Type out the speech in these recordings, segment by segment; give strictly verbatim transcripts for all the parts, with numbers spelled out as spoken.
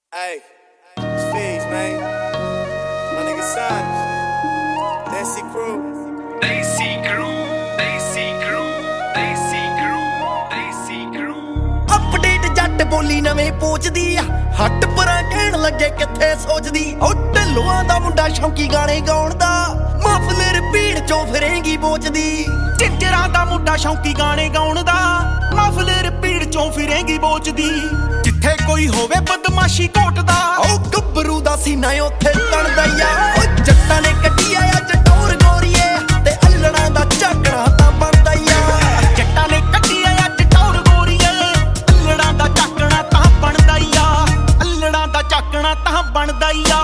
Hey, it's Figs, man. My nigga Sonic. Desi Crew. Desi Crew. Desi Crew. Desi Crew. Desi Crew. Update ਜੱਟ ਬੋਲੀ ਨਵੇਂ ਪੋਚਦੀ ਆ ਹੱਟ ਪਰਾਂ ਕਹਿਣ ਲੱਗੇ ਕਿੱਥੇ ਸੋਚਦੀ ਓ ਢਿੱਲੋਆਂ ਦਾ ਮੁੰਡਾ ਸ਼ੌਂਕੀ ਗਾਣੇ ਗਾਉਣ ਦਾ ਮਫਲਰ ਭੀੜ ਚੋਂ ਫਿਰੇਂਗੀ ਬੋਚਦੀ ਚਿੰਜਰਾਂ ਦਾ ਮੁੰਡਾ ਸ਼ੌਂਕੀ ਗਾਣੇ ਗਾਉਣ ਦਾ ਮਫਲਰ ਭੀੜ ਚੋਂ ਫਿਰੇਂਗੀ ਬੋਚਦੀ ਜਿੱਥੇ ਕੋਈ ਹੋਵੇ ਬਦਮਾਸ਼ੀ ਘੋਟਦਾ ਓ ਗੱਭਰੂ ਦਾ ਸੀਨਾ ਉੱਥੇ ਤਣਦਾ ਆ ਓ ਜੱਟਾਂ ਨੇ ਕੱਢੀ ਆ ਜਟੌਰ ਗੋਰੀਏ ਤੇ ਅਲੜਾਂ ਦਾ ਝਾਕਣਾ ਤਾਂ ਬਣਦਾ ਆ ਜੱਟਾਂ ਨੇ ਕੱਢੀ ਆ ਜਟੌਰ ਗੋਰੀਏ ਅਲੜਾਂ ਦਾ ਝਾਕਣਾ ਤਾਂ ਬਣਦਾ ਆ ਅਲੜਾਂ ਦਾ ਝਾਕਣਾ ਤਾਂ ਬਣਦਾ ਆ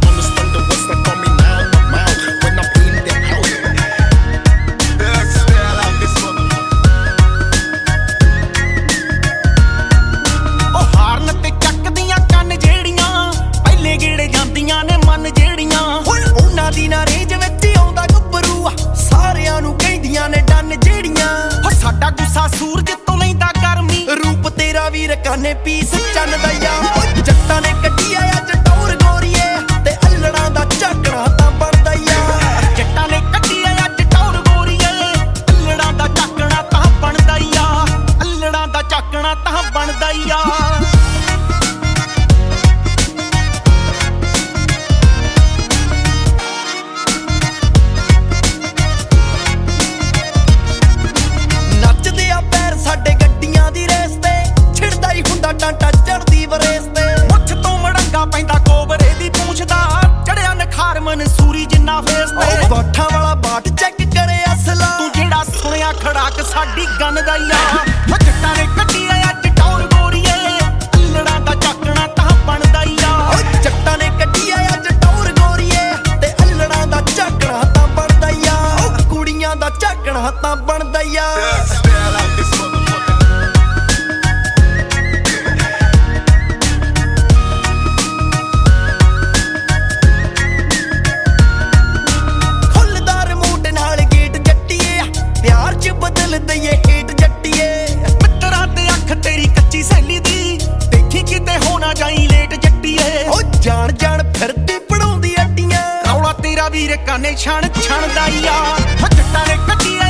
ਸੂਰਜ ਤੋਂ ਲੈਂਦਾ ਗਰਮੀ ਰੂਪ ਤੇਰਾ ਵੀਰ ਕਾਨੇ ਪੀਸ ਚੰਨ ਦਾ ਆ ਜੱਟਾਂ ਨੇ ਕੱਢੀ ਆ ਜਟੌਰ ਗੋਰੀਏ ਤੇ ਅਲੜਾਂ ਦਾ ਝਾਕਣਾ ਤਾਂ ਬਣਦਾ ਆ ਜੱਟਾਂ ਨੇ ਕੱਢੀ ਆ ਜਟੌਰ ਗੋਰੀਏ ਅਲੜਾਂ ਦਾ ਝਾਕਣਾ ਤਾਂ ਬਣਦਾ ਆ ਅਲੜਾਂ ਦਾ ਝਾਕਣਾ ਤਾਂ ਬਣਦਾ ਆ ਟਾਂਟਾ ਚੜਦੀ ਵਰੇਸ ਤੇ ਮੁੱਛ ਤੋਂ ਮੜੰਗਾ ਪੈਂਦਾ ਕੋਬਰੇ ਦੀ ਪੂੰਛਦਾ ਚੜਿਆ ਨਖਾਰ ਮਨਸੂਰੀ ਜਿੰਨਾ ਫੇਸ ਤੇ ਬਾਠਾਂ ਵਾਲਾ ਬਾਟ ਚੈੱਕ ਕਰੇ ਅਸਲਾ ਤੂੰ ਜਿਹੜਾ ਸੁਣਿਆ ਖੜਾਕ ਸਾਡੀ ਗਨ ਦਾ ਆ ਉਹ ਜੱਟਾਂ ਨੇ ਕੱਢੀ ਆ ਜਟੌਰ ਗੋਰੀਏ ਅਲੜਾਂ ਦਾ ਝਾਕਣਾ ਤਾਂ ਬਣਦਾ ਆ ਉਹ ਜੱਟਾਂ ਨੇ ਕੱਢੀ ਆ ਜਟੌਰ ਗੋਰੀਏ ਤੇ ਅਲੜਾਂ ਦਾ ਝਾਕਣਾ ਤਾਂ ਬਣਦਾ ਆ ਉਹ ਕੁੜੀਆਂ ਦਾ ਝਾਕਣਾ ਤਾਂ ਬਣਦਾ ਆ ਦਈਏ ਹੇਟ ਜੱਟੀਏ ਮਿੱਤਰਾਂ ਤੇ ਅੱਖ ਤੇਰੀ ਕੱਚੀ ਸੈਲੀ ਦੀ ਦੇਖੀ ਕਿਤੇ ਹੋਣਾ ਜਾਈ ਲੇਟ ਜੱਟੀਏ ਓ ਜਾਣ ਜਾਣ ਫਿਰਦੀ ਪੜਾਉਂਦੀ ਅੱਡੀਆਂ ਰੌਲਾ ਤੇਰਾ ਵੀਰ ਕਾਨੇ ਛਣ ਛਣਦਾ ਆ ਜੱਟਾਂ ਨੇ ਕੱਢੀ